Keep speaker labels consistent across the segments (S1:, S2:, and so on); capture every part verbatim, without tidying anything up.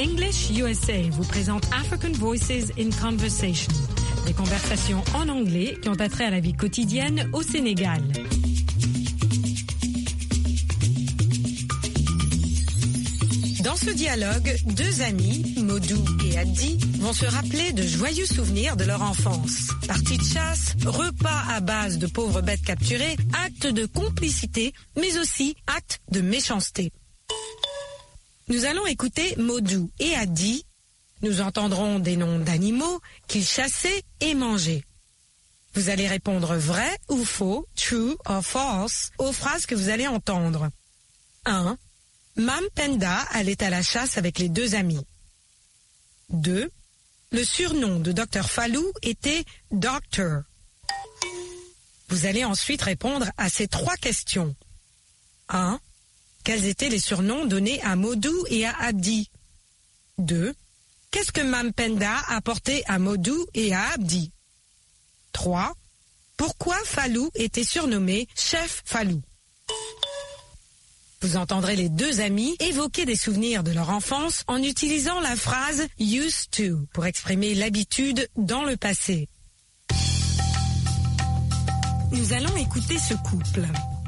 S1: English U S A vous présente African Voices in Conversation, des conversations en anglais qui ont attrait à la vie quotidienne au Sénégal. Dans ce dialogue, deux amis, Modou et Abdi, vont se rappeler de joyeux souvenirs de leur enfance. Parties de chasse, repas à base de pauvres bêtes capturées, actes de complicité, mais aussi actes de méchanceté. Nous allons écouter Modou et Abdi. Nous entendrons des noms d'animaux qu'ils chassaient et mangeaient. Vous allez répondre vrai ou faux, true or false, aux phrases que vous allez entendre. un. Mam Penda allait à la chasse avec les deux amis. deux. Le surnom de docteur Fallou était Doctor. Vous allez ensuite répondre à ces trois questions. un. Quels étaient les surnoms donnés à Modou et à Abdi? deux. Qu'est-ce que Mam Penda apportait à Modou et à Abdi? trois. Pourquoi Fallou était surnommé Chef Fallou? Vous entendrez les deux amis évoquer des souvenirs de leur enfance en utilisant la phrase « used to » pour exprimer l'habitude dans le passé. Nous allons écouter ce couple.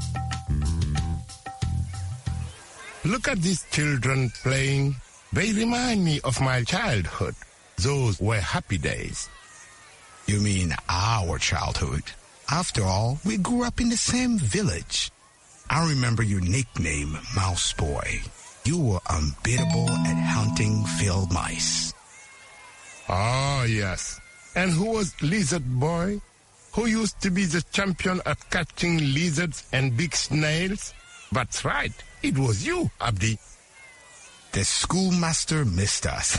S2: Look at these children playing. They remind me of my childhood. Those were happy days.
S3: You mean our childhood? After all, we grew up in the same village. I remember your nickname, Mouse Boy. You were unbeatable at hunting field mice.
S2: Oh, yes. And who was Lizard Boy? Who used to be the champion at catching lizards and big snails? That's right. It was you, Abdi.
S3: The schoolmaster missed us.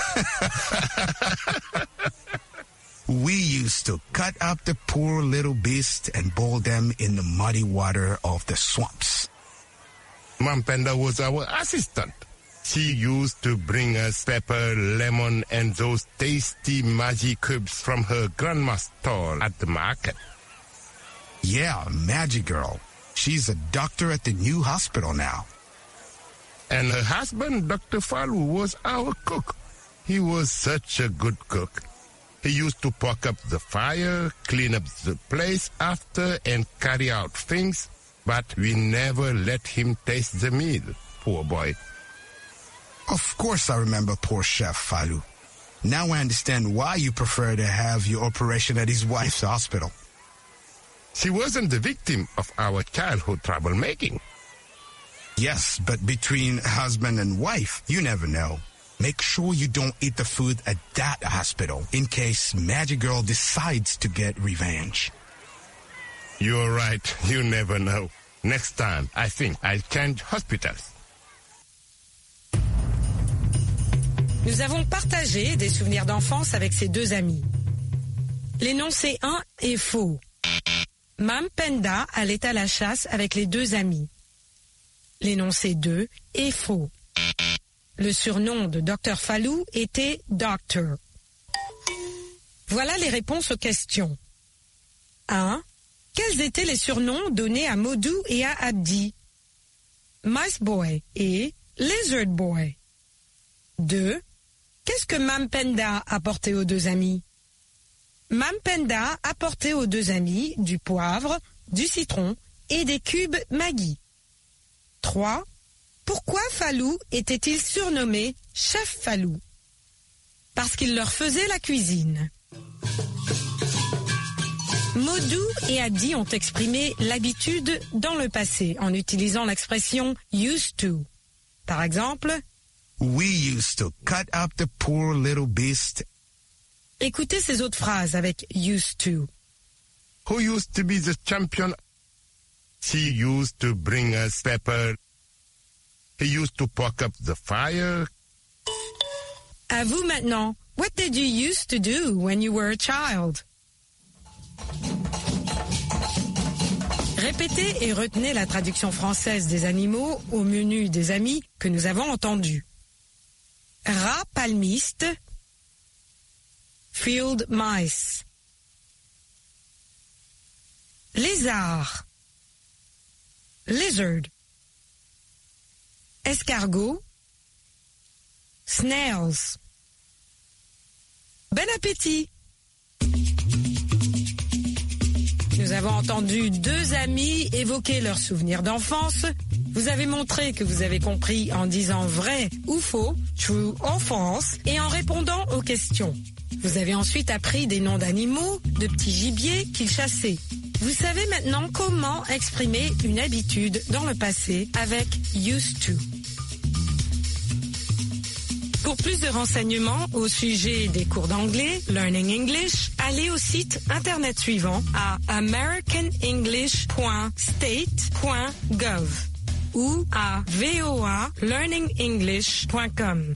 S3: We used to cut up the poor little beasts and boil them in the muddy water of the swamps.
S2: Mam Penda was our assistant. She used to bring us pepper, lemon, and those tasty magic cubes from her grandma's stall at the market.
S3: Yeah, Magic Girl. She's a doctor at the new hospital now.
S2: And her husband, Doctor Fallou, was our cook. He was such a good cook. He used to poke up the fire, clean up the place after, and carry out things, but we never let him taste the meal, poor boy.
S3: Of course I remember poor Chef Fallou. Now I understand why you prefer to have your operation at his wife's hospital.
S2: She wasn't the victim of our childhood troublemaking.
S3: Yes, but between husband and wife, you never know. Make sure you don't eat the food at that hospital in case Magic Girl decides to get revenge.
S2: You're right. You never know. Next time, I think I'll change hospitals.
S1: Nous avons partagé des souvenirs d'enfance avec ces deux amis. L'énoncé un est faux. Mam Penda allait à la chasse avec les deux amis. L'énoncé deux est faux. Le surnom de docteur Fallou était Doctor. Voilà les réponses aux questions. un. Quels étaient les surnoms donnés à Modou et à Abdi? Mice Boy et Lizard Boy. deux. Qu'est-ce que Mam Penda apportait aux deux amis? Mam Penda apportait aux deux amis du poivre, du citron et des cubes Maggi. trois. Pourquoi Fallou était-il surnommé Chef Fallou? Parce qu'il leur faisait la cuisine. Modou et Abdi ont exprimé l'habitude dans le passé en utilisant l'expression « used to ». Par exemple, «
S3: We used to cut up the poor little beast ».
S1: Écoutez ces autres phrases avec « used to ».
S2: Who used to be the champion? She used to bring us pepper. He used to poke up the fire.
S1: À vous maintenant. What did you used to do when you were a child? Répétez et retenez la traduction française des animaux au menu des amis que nous avons entendu. Rat palmiste, field mice. Lézard, lizard. Escargot, snails. Bon appétit! Nous avons entendu deux amis évoquer leurs souvenirs d'enfance. Vous avez montré que vous avez compris en disant vrai ou faux, true or false, et en répondant aux questions. Vous avez ensuite appris des noms d'animaux, de petits gibiers qu'ils chassaient. Vous savez maintenant comment exprimer une habitude dans le passé avec used to. Pour plus de renseignements au sujet des cours d'anglais, Learning English, allez au site internet suivant à american english point state point gov ou à v o a learning english point com.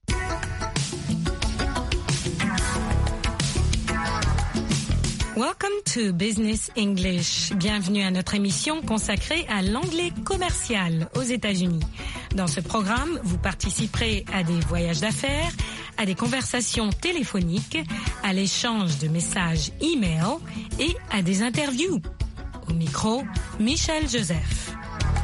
S1: Welcome to Business English. Bienvenue à notre émission consacrée à l'anglais commercial aux États-Unis. Dans ce programme, vous participerez à des voyages d'affaires, à des conversations téléphoniques, à l'échange de messages e-mail et à des interviews. Au micro, Michel Joseph.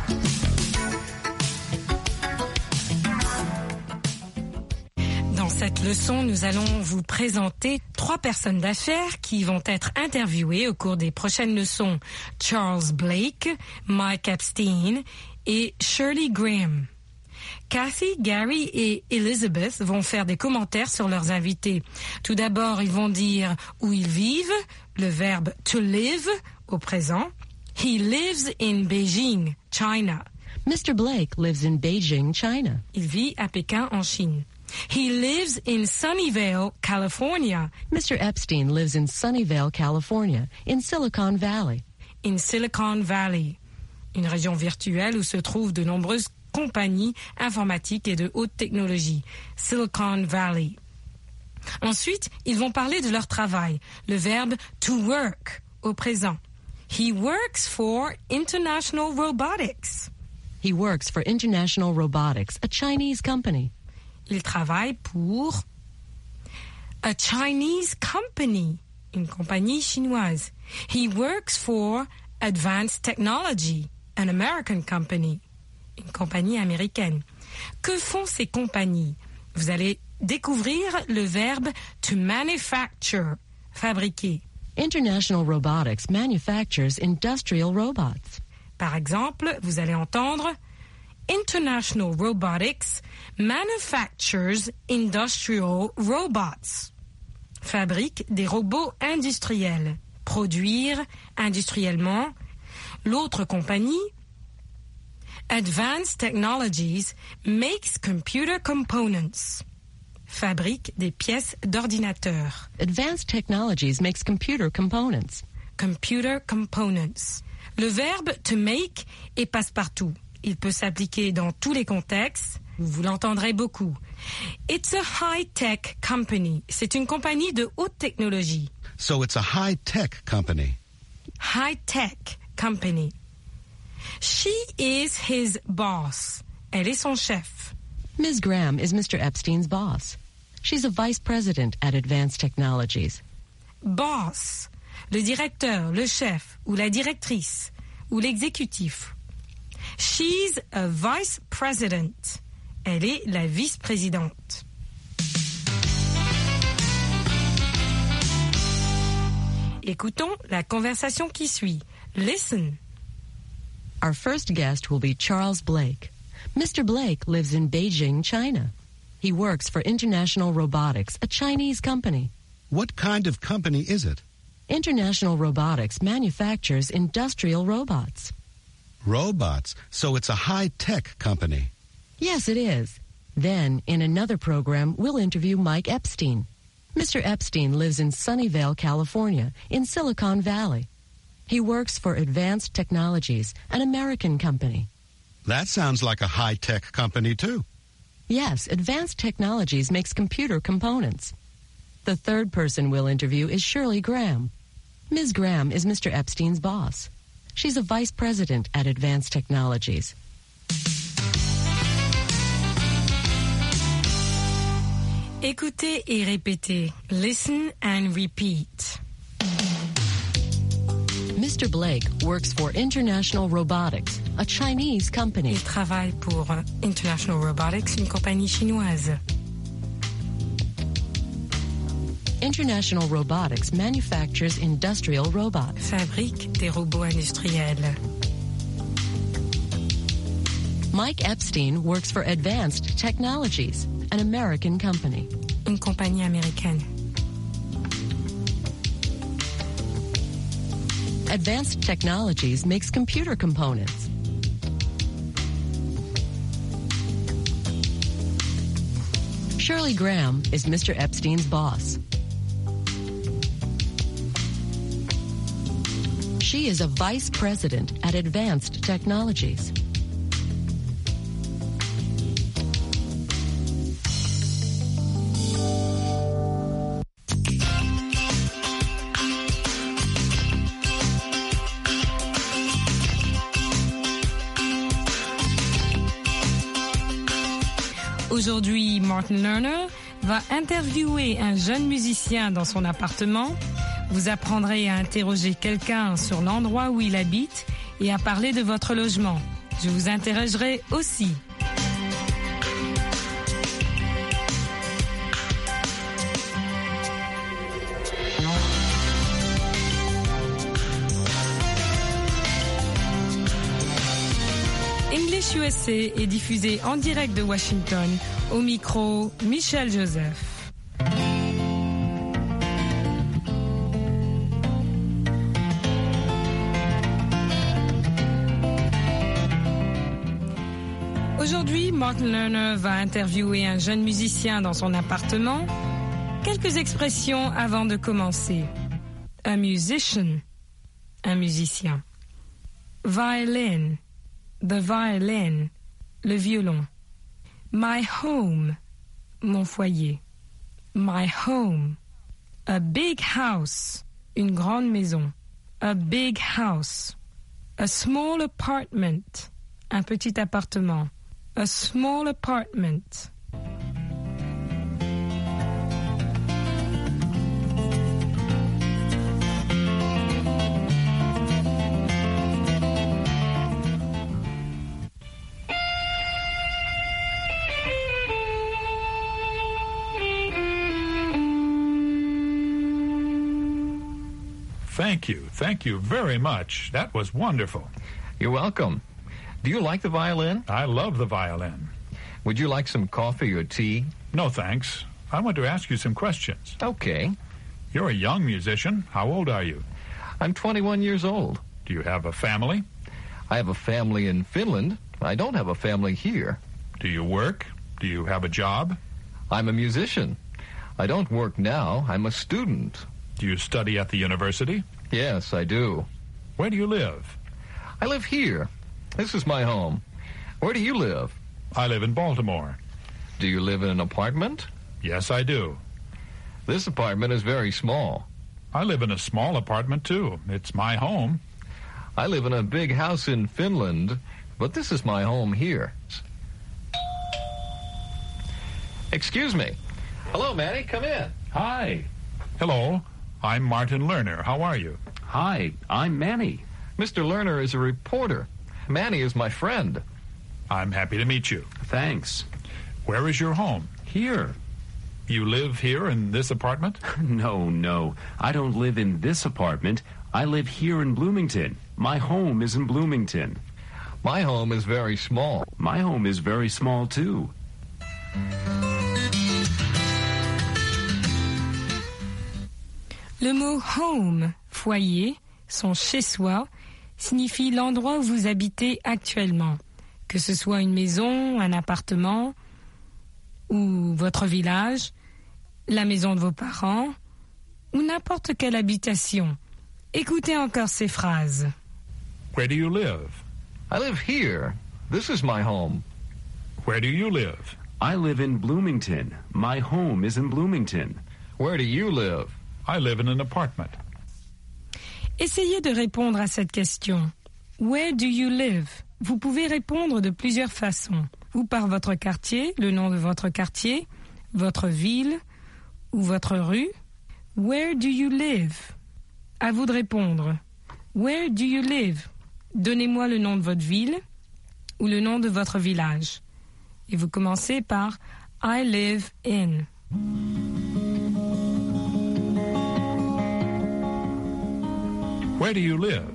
S1: Dans cette leçon, nous allons vous présenter trois personnes d'affaires qui vont être interviewées au cours des prochaines leçons. Charles Blake, Mike Epstein et Shirley Graham. Kathy, Gary et Elizabeth vont faire des commentaires sur leurs invités. Tout d'abord, ils vont dire où ils vivent, le verbe to live au présent. He lives in Beijing, China.
S4: Mister Blake lives in Beijing, China.
S1: Il vit à Pékin, en Chine. He lives in Sunnyvale, California.
S4: Mister Epstein lives in Sunnyvale, California, in Silicon Valley.
S1: In Silicon Valley, une région virtuelle où se trouvent de nombreuses compagnies informatiques et de haute technologie. Silicon Valley. Ensuite, ils vont parler de leur travail, le verbe to work au présent. He works for International Robotics.
S4: He works for International Robotics, a Chinese company.
S1: Il travaille pour a Chinese company, une compagnie chinoise. He works for Advanced Technology, an American company, une compagnie américaine. Que font ces compagnies? Vous allez découvrir le verbe to manufacture, fabriquer.
S4: International Robotics manufactures industrial robots.
S1: Par exemple, vous allez entendre International Robotics manufactures industrial robots. Fabrique des robots industriels. Produire industriellement. L'autre compagnie, Advanced Technologies, makes computer components. Fabrique des pièces d'ordinateur.
S4: Advanced Technologies makes computer components.
S1: Computer components. Le verbe to make est passe-partout. Il peut s'appliquer dans tous les contextes. Vous l'entendrez beaucoup. It's a high-tech company. C'est une compagnie de haute technologie.
S5: So it's a high-tech company.
S1: High-tech company. She is his boss. Elle est son chef.
S4: Miz Graham is Mister Epstein's boss. She's a vice president at Advanced Technologies.
S1: Boss. Le directeur, le chef, ou la directrice, ou l'exécutif. She's a vice president. Elle est la vice-présidente. Écoutons la conversation qui suit. Listen.
S4: Our first guest will be Charles Blake. Mister Blake lives in Beijing, China. He works for International Robotics, a Chinese company.
S5: What kind of company is it?
S4: International Robotics manufactures industrial robots.
S5: Robots. So it's a high-tech company.
S4: Yes, it is. Then, in another program, we'll interview Mike Epstein. Mister Epstein lives in Sunnyvale, California, in Silicon Valley. He works for Advanced Technologies, an American company.
S5: That sounds like a high-tech company, too.
S4: Yes, Advanced Technologies makes computer components. The third person we'll interview is Shirley Graham. Miz Graham is Mister Epstein's boss. She's a vice president at Advanced Technologies.
S1: Écoutez et répétez. Listen and repeat.
S4: Mister Blake works for International Robotics, a Chinese company.
S1: Il travaille pour International Robotics, une compagnie chinoise.
S4: International Robotics manufactures industrial robots.
S1: Fabrique des robots industriels.
S4: Mike Epstein works for Advanced Technologies, an American company.
S1: Une compagnie américaine.
S4: Advanced Technologies makes computer components. Shirley Graham is Mister Epstein's boss. She is a vice president at Advanced Technologies.
S1: Aujourd'hui, Martin Lerner va interviewer un jeune musicien dans son appartement. Vous apprendrez à interroger quelqu'un sur l'endroit où il habite et à parler de votre logement. Je vous interrogerai aussi. English U S A est diffusé en direct de Washington. Au micro, Michel Joseph. Aujourd'hui, Martin Lerner va interviewer un jeune musicien dans son appartement. Quelques expressions avant de commencer. A musician, un musicien. Violin, the violin, le violon. My home, mon foyer. My home. A big house, une grande maison. A big house. A small apartment, un petit appartement. A small apartment.
S6: Thank you. Thank you very much. That was wonderful.
S7: You're welcome. Do you like the violin?
S6: I love the violin.
S7: Would you like some coffee or tea?
S6: No, thanks. I want to ask you some questions.
S7: Okay.
S6: You're a young musician. How old are you?
S7: I'm twenty-one years old.
S6: Do you have a family?
S7: I have a family in Finland. I don't have a family here.
S6: Do you work? Do you have a job?
S7: I'm a musician. I don't work now. I'm a student.
S6: Do you study at the university?
S7: Yes, I do.
S6: Where do you live?
S7: I live here. This is my home. Where do you live?
S6: I live in Baltimore.
S7: Do you live in an apartment?
S6: Yes, I do.
S7: This apartment is very small.
S6: I live in a small apartment, too. It's my home.
S7: I live in a big house in Finland, but this is my home here. Excuse me. Hello, Manny. Come in.
S8: Hi.
S6: Hello. I'm Martin Lerner. How are you?
S8: Hi, I'm Manny.
S7: Mister Lerner is a reporter. Manny is my friend.
S6: I'm happy to meet you.
S8: Thanks.
S6: Where is your home?
S8: Here.
S6: You live here in this apartment?
S8: No, no. I don't live in this apartment. I live here in Bloomington. My home is in Bloomington.
S7: My home is very small.
S8: My home is very small, too.
S1: Le mot home, foyer, son chez-soi, signifie l'endroit où vous habitez actuellement, que ce soit une maison, un appartement ou votre village, la maison de vos parents ou n'importe quelle habitation. Écoutez encore ces phrases.
S6: Where do you live?
S7: I live here. This is my home.
S6: Where do you live?
S8: I live in Bloomington. My home is in Bloomington.
S7: Where do you live?
S6: I live in an apartment.
S1: Essayez de répondre à cette question. Where do you live? Vous pouvez répondre de plusieurs façons. Ou par votre quartier, le nom de votre quartier, votre ville ou votre rue. Where do you live? À vous de répondre. Where do you live? Donnez-moi le nom de votre ville ou le nom de votre village. Et vous commencez par I live in.
S6: Where do you live?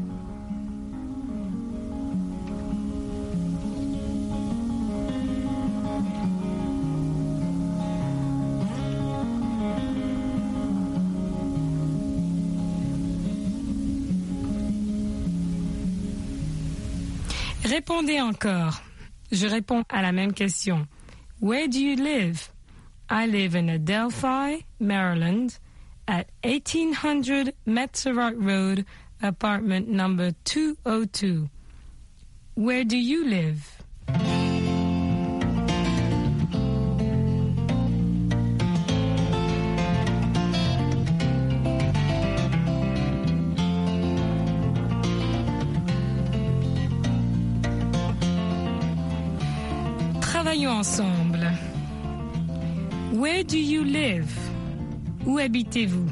S9: Répondez encore. Je réponds à la même question. Where do you live? I live in Adelphi, Maryland, at eighteen hundred Metzerott Road, apartment number two oh two. Where do you live? Travaillons ensemble. Where do you live? Où habitez-vous?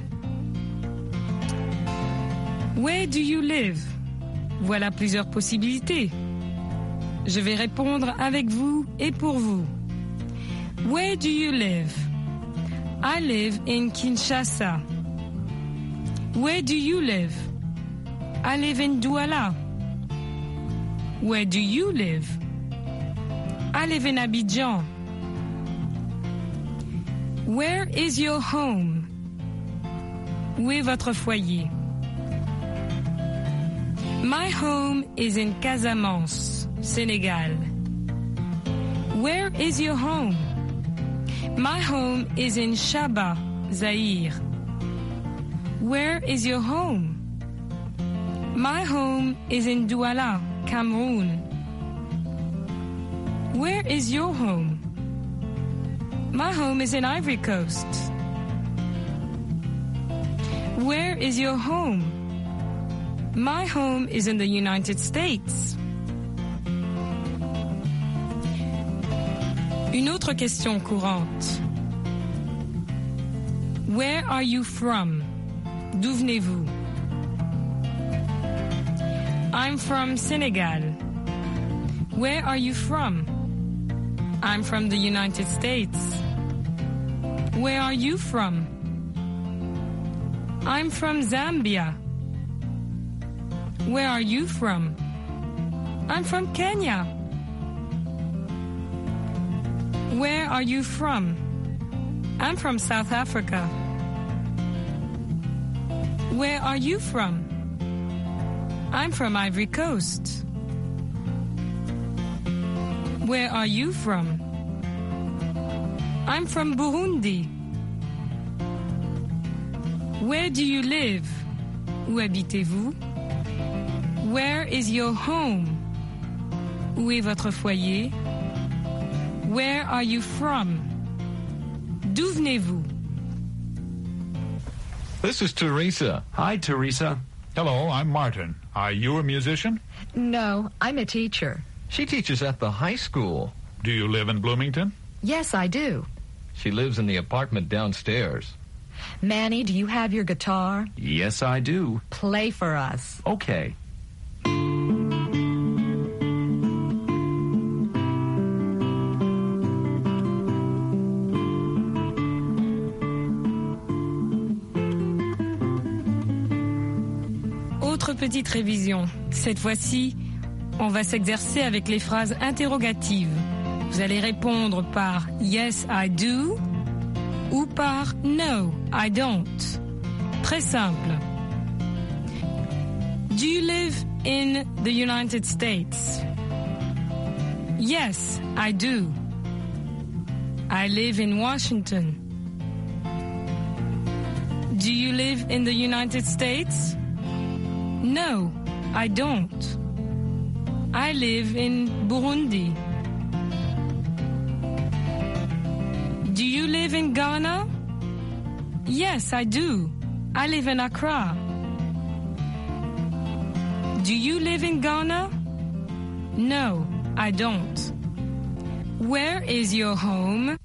S9: Where do you live? Voilà plusieurs possibilités. Je vais répondre avec vous et pour vous. Where do you live? I live in Kinshasa. Where do you live? I live in Douala. Where do you live? I live in Abidjan. Where is your home? Où est votre foyer? My home is in Casamance, Senegal. Where is your home? My home is in Shaba, Zaire. Where is your home? My home is in Douala, Cameroon. Where is your home? My home is in Ivory Coast. Where is your home? My home is in the United States. Une autre question courante. Where are you from? D'où venez-vous? I'm from Senegal. Where are you from? I'm from the United States. Where are you from? I'm from Zambia. Where are you from? I'm from Kenya. Where are you from? I'm from South Africa. Where are you from? I'm from Ivory Coast. Where are you from? I'm from Burundi. Where do you live? Où habitez-vous? Where is your home? Où est votre foyer? Where are you from? D'où venez-vous?
S7: This is Teresa.
S8: Hi, Teresa.
S6: Hello, I'm Martin. Are you a musician?
S10: No, I'm a teacher.
S7: She teaches at the high school.
S6: Do you live in Bloomington?
S10: Yes, I do.
S7: She lives in the apartment downstairs.
S10: Manny, do you have your guitar?
S8: Yes, I do.
S10: Play for us.
S8: Okay.
S9: Autre petite révision. Cette fois-ci, on va s'exercer avec les phrases interrogatives. Vous allez répondre par Yes, I do ou par No, I don't. Très simple. Do you live in the United States? Yes, I do. I live in Washington. Do you live in the United States? No, I don't. I live in Burundi. Do you live in Ghana? Yes, I do. I live in Accra. Do you live in Ghana? No, I don't. Where is your home?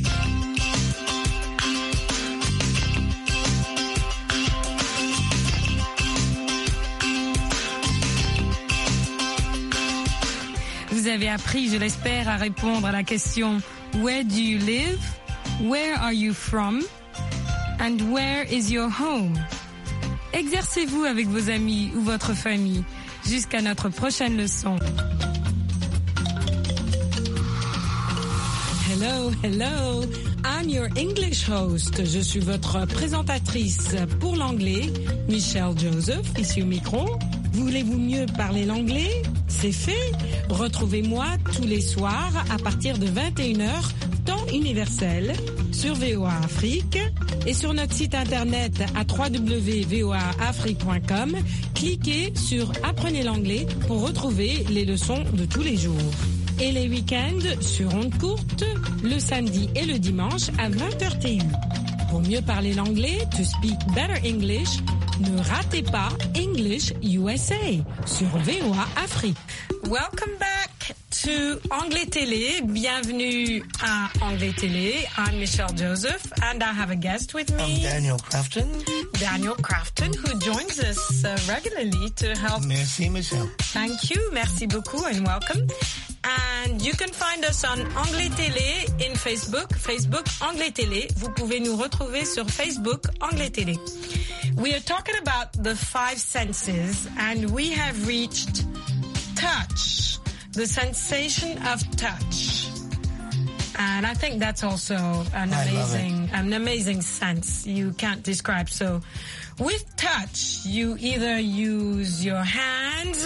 S9: Vous avez appris, je l'espère, à répondre à la question Where do you live? Where are you from? And where is your home? Exercez-vous avec vos amis ou votre famille. Jusqu'à notre prochaine leçon. Hello, hello. I'm your English host. Je suis votre présentatrice pour l'anglais, Michelle Joseph, ici au micro. Voulez-vous mieux parler l'anglais? C'est fait. Retrouvez-moi tous les soirs à partir de vingt et une heures, temps universel, sur V O A Afrique et sur notre site internet à w w w point v o a afrique point com. Cliquez sur Apprenez l'anglais pour retrouver les leçons de tous les jours. Et les week-ends sur ondes courtes, le samedi et le dimanche à vingt heures T U. Pour mieux parler l'anglais, to speak better English, ne ratez pas English U S A sur V O A Afrique. Welcome back to Anglais Télé. Bienvenue à Anglais Télé. I'm Michelle Joseph and I have a guest with me.
S11: I'm Daniel Crafton.
S9: Daniel Crafton, who joins us uh, regularly to help.
S11: Merci, Michelle.
S9: Thank you. Merci beaucoup and welcome. And you can find us on Anglais Télé in Facebook. Facebook Anglais Télé. Vous pouvez nous retrouver sur Facebook Anglais Télé. We are talking about the five senses and we have reached touch, the sensation of touch. And I think that's also an
S11: I
S9: amazing, an amazing sense you can't describe. So with touch, you either use your hands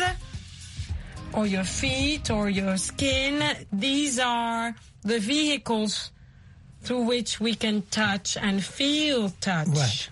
S9: or your feet or your skin. These are the vehicles through which we can touch and feel touch.
S11: Right.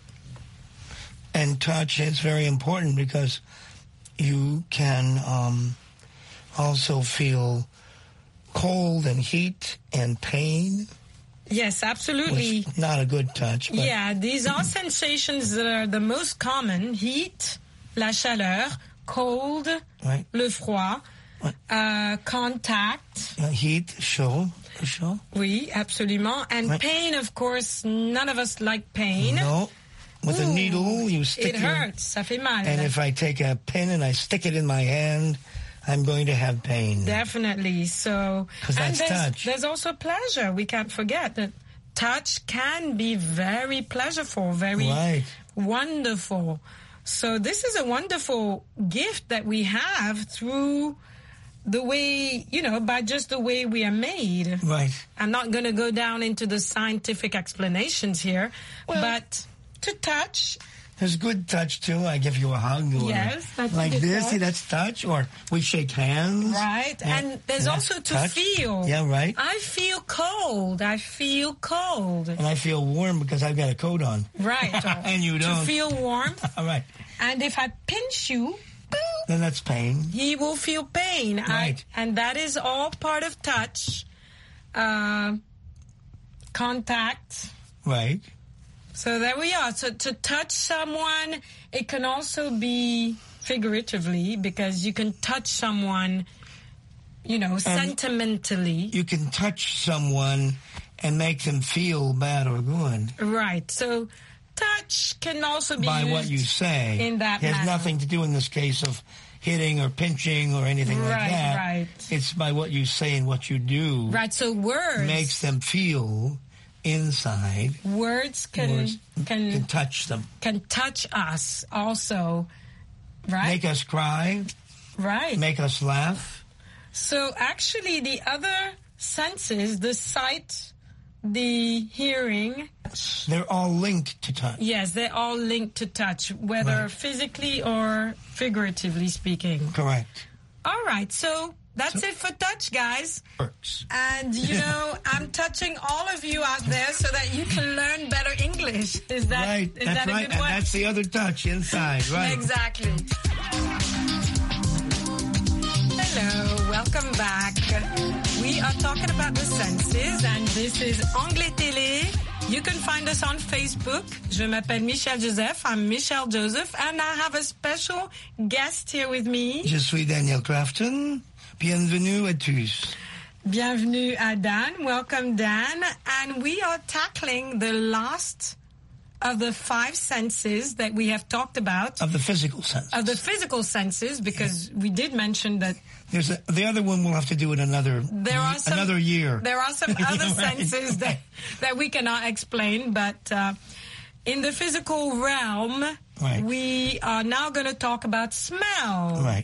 S11: And touch is very important because you can um, also feel cold and heat and pain.
S9: Yes, absolutely.
S11: Which, not a good touch. But
S9: yeah, these are sensations that are the most common. Heat, la chaleur, cold,
S11: right.
S9: le froid,
S11: right.
S9: uh, contact.
S11: Uh, heat, chaud, chaud.
S9: Oui, absolument. And
S11: right.
S9: pain, of course, none of us like pain.
S11: No. With
S9: Ooh,
S11: a needle, you stick
S9: it
S11: your,
S9: hurts. Ça fait mal.
S11: And if I take a pin and I stick it in my hand, I'm going to have pain.
S9: Definitely. So,
S11: because that's
S9: there's,
S11: touch.
S9: There's also pleasure. We can't forget that touch can be very pleasureful, very
S11: right.
S9: wonderful. So this is a wonderful gift that we have through the way, you know, by just the way we are made.
S11: Right.
S9: I'm not going to go down into the scientific explanations here,
S11: well,
S9: but to touch.
S11: There's good touch too. I give you a hug. Or
S9: yes, that's
S11: like this.
S9: touch.
S11: See, that's touch. Or we shake hands.
S9: Right. And, and there's also to
S11: touch.
S9: feel.
S11: Yeah, right.
S9: I feel cold. I feel cold.
S11: And I feel warm because I've got a coat on.
S9: Right.
S11: And you don't.
S9: To feel warm.
S11: All right.
S9: And if I pinch you,
S11: then that's pain.
S9: He will feel pain.
S11: Right.
S9: I, and that is all part of touch. Uh, contact.
S11: Right.
S9: So there we are. So to touch someone, it can also be figuratively because you can touch someone, you know, and sentimentally.
S11: You can touch someone and make them feel bad or good.
S9: Right. So touch can also be
S11: by
S9: used
S11: what you say.
S9: In that
S11: it has
S9: manner.
S11: Nothing to do in this case of hitting or pinching or anything
S9: right,
S11: like that.
S9: Right.
S11: It's by what you say and what you do.
S9: Right. So words
S11: makes them feel inside.
S9: Words can
S11: words
S9: can,
S11: can touch them.
S9: Can touch us also. Right.
S11: Make us cry.
S9: Right.
S11: Make us laugh.
S9: So actually the other senses, the sight, the hearing,
S11: they're all linked to touch.
S9: Yes, they're all linked to touch, whether
S11: right.
S9: physically or figuratively speaking.
S11: Correct.
S9: All right, so that's
S11: so,
S9: it for touch, guys.
S11: Works.
S9: And, you know, I'm touching all of you out there so that you can learn better English. Is that,
S11: right.
S9: is
S11: that's
S9: that a
S11: right.
S9: good
S11: and
S9: one?
S11: That's the other touch inside, right?
S9: Exactly. Hello, welcome back. We are talking about the senses, and this is Anglais Télé. You can find us on Facebook. Je m'appelle Michelle Joseph. I'm Michelle Joseph, and I have a special guest here with me.
S11: Je suis Daniel Crafton. Bienvenue à tous.
S9: Bienvenue à Dan. Welcome, Dan. And we are tackling the last of the five senses that we have talked about.
S11: Of the physical senses.
S9: Of the physical senses, because yeah. we did mention that.
S11: There's a, the other one we'll have to do in another
S9: there are some,
S11: another year.
S9: There are some other
S11: right.
S9: senses that, that we cannot explain, but uh,
S1: in the physical realm,
S11: right.
S1: we are now going to talk about smell.
S11: Right.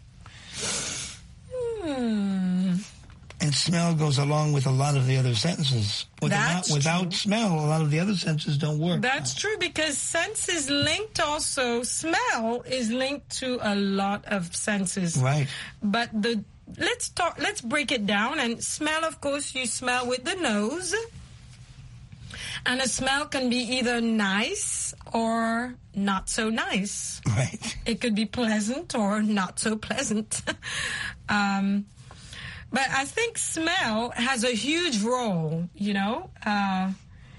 S1: Hmm.
S11: And smell goes along with a lot of the other sentences. Without,
S1: That's
S11: without
S1: true.
S11: smell, a lot of the other senses don't work.
S1: That's true, because sense is linked also. Smell is linked to a lot of senses.
S11: Right.
S1: But the let's talk. Let's break it down. And smell, of course, you smell with the nose. And a smell can be either nice or not so nice.
S11: Right.
S1: It could be pleasant or not so pleasant. um, but I think smell has a huge role, you know. Uh,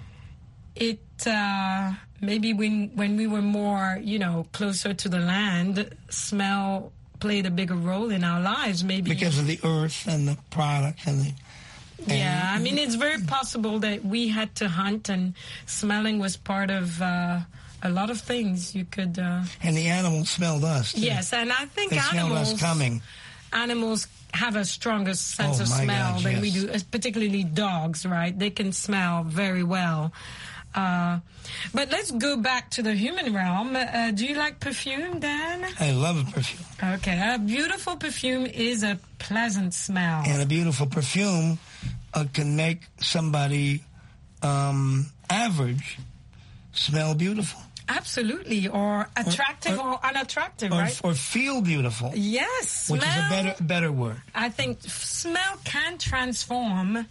S1: it uh, maybe when when we were more, you know, closer to the land, smell played a bigger role in our lives. Maybe
S11: because of the earth and the product and the.
S1: Yeah, I mean, it's very possible that we had to hunt, and smelling was part of uh, a lot of things. You could. Uh,
S11: and the animals smelled us, too.
S1: Yes, and I think
S11: they smelled
S1: animals.
S11: us coming.
S1: Animals have a stronger sense
S11: Oh,
S1: of
S11: my
S1: smell
S11: gosh,
S1: than
S11: yes.
S1: we do, particularly dogs, right? They can smell very well. Uh, but let's go back to the human realm. Uh, do you like perfume, Dan?
S11: I love perfume.
S1: Okay, a beautiful perfume is a pleasant smell.
S11: And a beautiful perfume uh, can make somebody um, average smell beautiful.
S1: Absolutely, or attractive or, or, or unattractive,
S11: or,
S1: right?
S11: Or feel beautiful.
S1: Yes,
S11: which
S1: smell,
S11: is a better better word.
S1: I think smell can transform.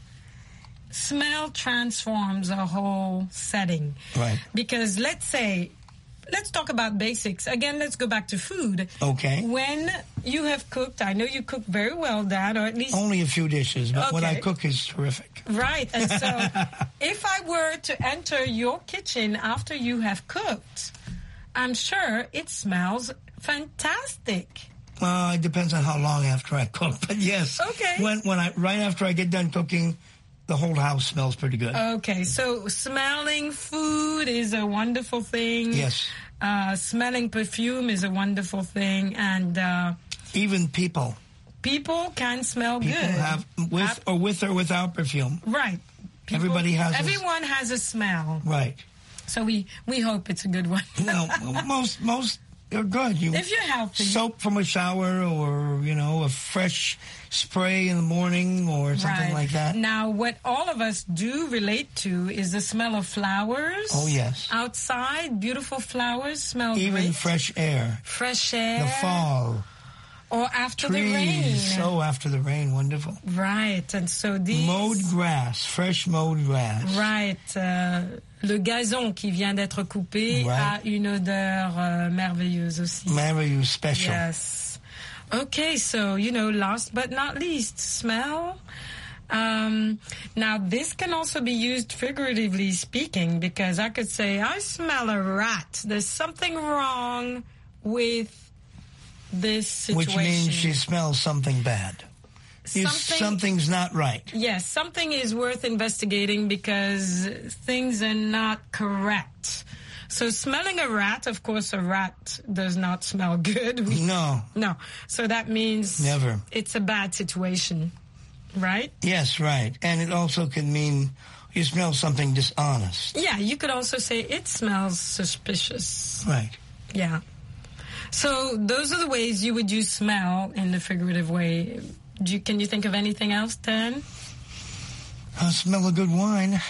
S1: Smell transforms a whole setting.
S11: Right.
S1: Because let's say, let's talk about basics. Again, let's go back to food.
S11: Okay.
S1: When you have cooked, I know you cook very well, Dad, or at least...
S11: Only a few dishes, but
S1: okay.
S11: what I cook is terrific.
S1: Right. And so if I were to enter your kitchen after you have cooked, I'm sure it smells fantastic.
S11: Well, it depends on how long after I cook, but yes.
S1: Okay.
S11: When, when I, right after I get done cooking, the whole house smells pretty good.
S1: Okay, so smelling food is a wonderful thing.
S11: Yes.
S1: Uh, smelling perfume is a wonderful thing, and uh,
S11: even people.
S1: People can smell
S11: people
S1: good.
S11: Have with or with or without perfume.
S1: Right. People,
S11: Everybody has.
S1: Everyone
S11: a,
S1: has a smell.
S11: Right.
S1: So we we hope it's a good one.
S11: No, most most. They're good. You
S1: if you're healthy.
S11: Soap from a shower, or, you know, a fresh spray in the morning, or something
S1: right.
S11: like that.
S1: Now, what all of us do relate to is the smell of flowers.
S11: Oh, yes.
S1: Outside, beautiful flowers smell
S11: Even
S1: great.
S11: fresh air.
S1: Fresh air.
S11: The fall.
S1: Or after
S11: Trees.
S1: the rain.
S11: Oh, after the rain, wonderful.
S1: Right, and so these...
S11: Mowed grass, fresh mowed grass.
S1: Right. Uh, le gazon qui vient d'être coupé
S11: right.
S1: a une odeur uh, merveilleuse aussi.
S11: Merveilleuse, special.
S1: Yes. Okay, so, you know, last but not least, smell. Um, now, this can also be used figuratively speaking, because I could say, I smell a rat. There's something wrong with this situation.
S11: Which means she smells something bad. Something, something's not right.
S1: Yes, something is worth investigating because things are not correct. So smelling a rat, of course, a rat does not smell good. We,
S11: no.
S1: No. So that means
S11: never.
S1: It's a bad situation, right?
S11: Yes, right. And it also can mean you smell something dishonest.
S1: Yeah, you could also say it smells suspicious.
S11: Right.
S1: Yeah. So those are the ways you would use smell in the figurative way. Do you, can you think of anything else, Dan?
S11: I smell a good wine.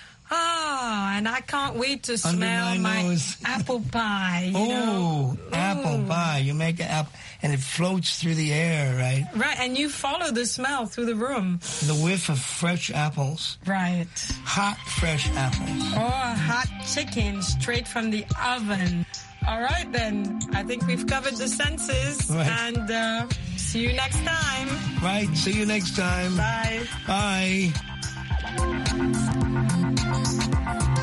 S1: Ah, and I can't wait to
S11: Under
S1: smell
S11: my,
S1: my
S11: nose.
S1: apple pie. You
S11: oh,
S1: know?
S11: apple
S1: Ooh.
S11: pie. You make an apple, and it floats through the air, right?
S1: Right, and you follow the smell through the room.
S11: The whiff of fresh apples.
S1: Right.
S11: Hot, fresh apples.
S1: Or hot chicken straight from the oven. All right, then. I think we've covered the senses.
S11: Right.
S1: And uh, see you next time.
S11: Right. See you next time.
S1: Bye.
S11: Bye.